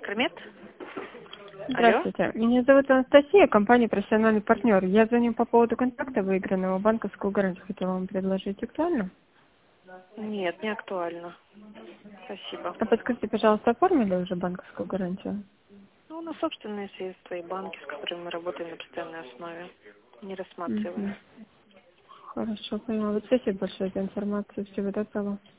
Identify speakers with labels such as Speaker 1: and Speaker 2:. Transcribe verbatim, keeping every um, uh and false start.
Speaker 1: Электромет? Алло?
Speaker 2: Здравствуйте. Меня зовут Анастасия, компания «Профессиональный партнер». Я звоню по поводу контракта выигранного банковского гарантию. Хотела вам предложить. Актуально?
Speaker 1: Нет, не актуально. Спасибо.
Speaker 2: А подскажите, пожалуйста, оформили уже банковскую гарантию?
Speaker 1: Ну, на собственные средства и банки, с которыми мы работаем на постоянной основе. Не рассматриваем.
Speaker 2: Мгм. Хорошо, поняла. Вот спасибо большое за информацию. Всего доброго.